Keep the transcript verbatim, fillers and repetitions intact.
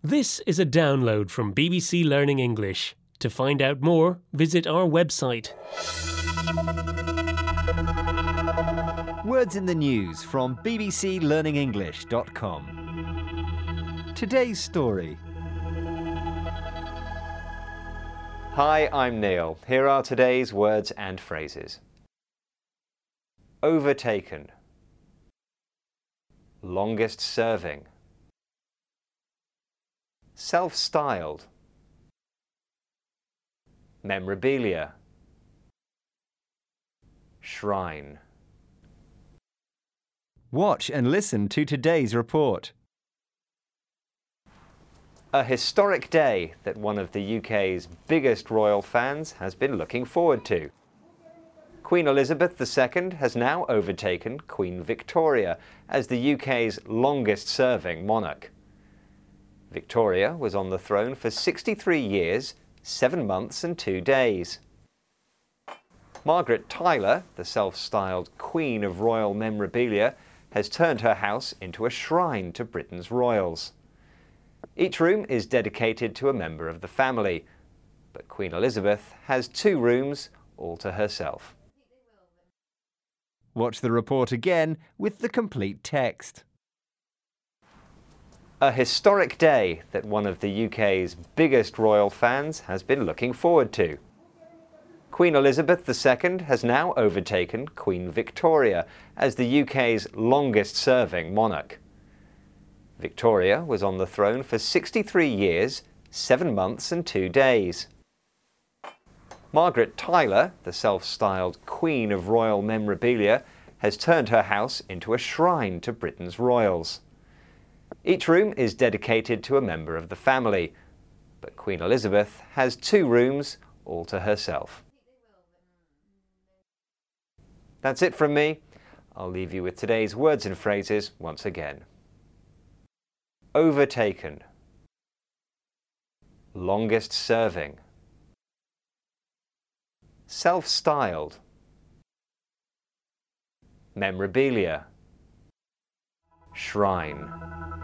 This is a download from B B C Learning English. To find out more, visit our website. Words in the news from b b c learning english dot com. Today's story. Hi, I'm Neil. Here are today's words and phrases. Overtaken. Longest serving. Self-styled. Memorabilia. Shrine. Watch and listen to today's report. A historic day that one of the U K's biggest royal fans has been looking forward to. Queen Elizabeth the Second has now overtaken Queen Victoria as the U K's longest-serving monarch. Victoria was on the throne for sixty-three years, seven months and two days. Margaret Tyler, the self-styled Queen of Royal Memorabilia, has turned her house into a shrine to Britain's royals. Each room is dedicated to a member of the family, but Queen Elizabeth has two rooms all to herself. Watch the report again with the complete text. A historic day that one of the U K's biggest royal fans has been looking forward to. Queen Elizabeth the Second has now overtaken Queen Victoria as the U K's longest-serving monarch. Victoria was on the throne for sixty-three years, seven months and two days. Margaret Tyler, the self-styled Queen of Royal Memorabilia, has turned her house into a shrine to Britain's royals. Each room is dedicated to a member of the family, but Queen Elizabeth has two rooms all to herself. That's it from me. I'll leave you with today's words and phrases once again. Overtaken. Longest serving. Self-styled. Memorabilia. Shrine.